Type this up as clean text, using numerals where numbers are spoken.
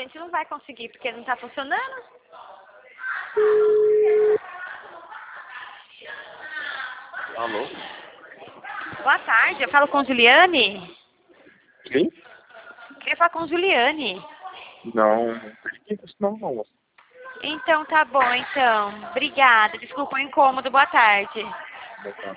gente não vai conseguir, porque não tá funcionando. Alô? Boa tarde, eu falo com Juliane. Quem? Queria falar com Juliane. Não, não tem isso não, moça. Então tá bom, então. Obrigada. Desculpa o incômodo. Boa tarde. Boa tarde.